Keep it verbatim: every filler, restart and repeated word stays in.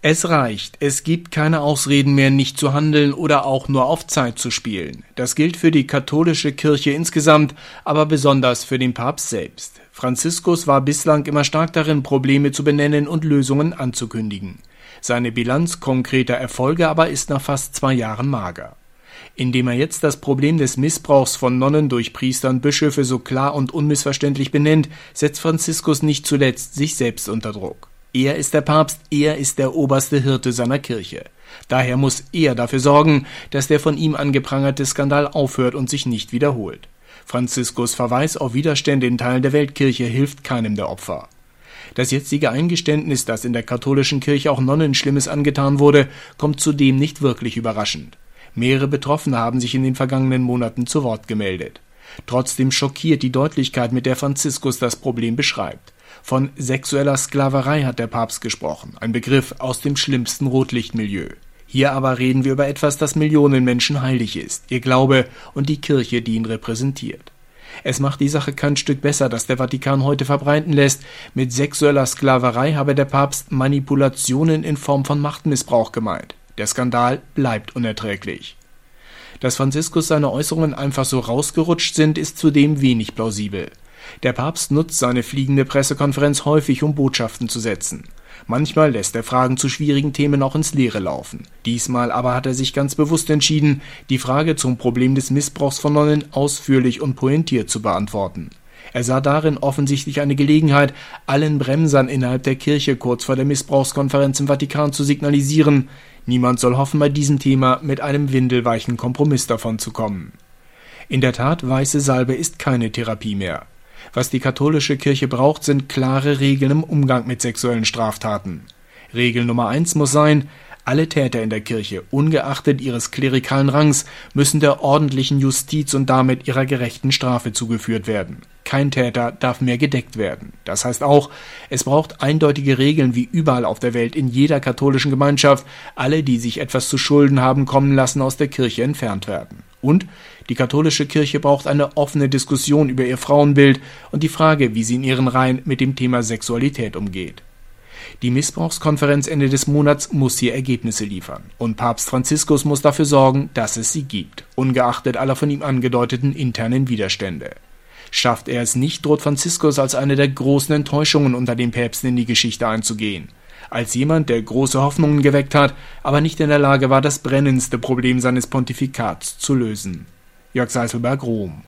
Es reicht, es gibt keine Ausreden mehr, nicht zu handeln oder auch nur auf Zeit zu spielen. Das gilt für die katholische Kirche insgesamt, aber besonders für den Papst selbst. Franziskus war bislang immer stark darin, Probleme zu benennen und Lösungen anzukündigen. Seine Bilanz konkreter Erfolge aber ist nach fast zwei Jahren mager. Indem er jetzt das Problem des Missbrauchs von Nonnen durch Priester und Bischöfe so klar und unmissverständlich benennt, setzt Franziskus nicht zuletzt sich selbst unter Druck. Er ist der Papst, er ist der oberste Hirte seiner Kirche. Daher muss er dafür sorgen, dass der von ihm angeprangerte Skandal aufhört und sich nicht wiederholt. Franziskus' Verweis auf Widerstände in Teilen der Weltkirche hilft keinem der Opfer. Das jetzige Eingeständnis, dass in der katholischen Kirche auch Nonnen Schlimmes angetan wurde, kommt zudem nicht wirklich überraschend. Mehrere Betroffene haben sich in den vergangenen Monaten zu Wort gemeldet. Trotzdem schockiert die Deutlichkeit, mit der Franziskus das Problem beschreibt. Von sexueller Sklaverei hat der Papst gesprochen, ein Begriff aus dem schlimmsten Rotlichtmilieu. Hier aber reden wir über etwas, das Millionen Menschen heilig ist, ihr Glaube und die Kirche, die ihn repräsentiert. Es macht die Sache kein Stück besser, dass der Vatikan heute verbreiten lässt, mit sexueller Sklaverei habe der Papst Manipulationen in Form von Machtmissbrauch gemeint. Der Skandal bleibt unerträglich. Dass Franziskus seine Äußerungen einfach so rausgerutscht sind, ist zudem wenig plausibel. Der Papst nutzt seine fliegende Pressekonferenz häufig, um Botschaften zu setzen. Manchmal lässt er Fragen zu schwierigen Themen auch ins Leere laufen. Diesmal aber hat er sich ganz bewusst entschieden, die Frage zum Problem des Missbrauchs von Nonnen ausführlich und pointiert zu beantworten. Er sah darin offensichtlich eine Gelegenheit, allen Bremsern innerhalb der Kirche kurz vor der Missbrauchskonferenz im Vatikan zu signalisieren, niemand soll hoffen, bei diesem Thema mit einem windelweichen Kompromiss davonzukommen. In der Tat, weiße Salbe ist keine Therapie mehr. Was die katholische Kirche braucht, sind klare Regeln im Umgang mit sexuellen Straftaten. Regel Nummer eins muss sein: Alle Täter in der Kirche, ungeachtet ihres klerikalen Rangs, müssen der ordentlichen Justiz und damit ihrer gerechten Strafe zugeführt werden. Kein Täter darf mehr gedeckt werden. Das heißt auch, es braucht eindeutige Regeln wie überall auf der Welt, in jeder katholischen Gemeinschaft. Alle, die sich etwas zu Schulden haben kommen lassen, aus der Kirche entfernt werden. Und die katholische Kirche braucht eine offene Diskussion über ihr Frauenbild und die Frage, wie sie in ihren Reihen mit dem Thema Sexualität umgeht. Die Missbrauchskonferenz Ende des Monats muss hier Ergebnisse liefern. Und Papst Franziskus muss dafür sorgen, dass es sie gibt, ungeachtet aller von ihm angedeuteten internen Widerstände. Schafft er es nicht, droht Franziskus als eine der großen Enttäuschungen unter den Päpsten in die Geschichte einzugehen. Als jemand, der große Hoffnungen geweckt hat, aber nicht in der Lage war, das brennendste Problem seines Pontifikats zu lösen. Jörg Seiselberg, Rom.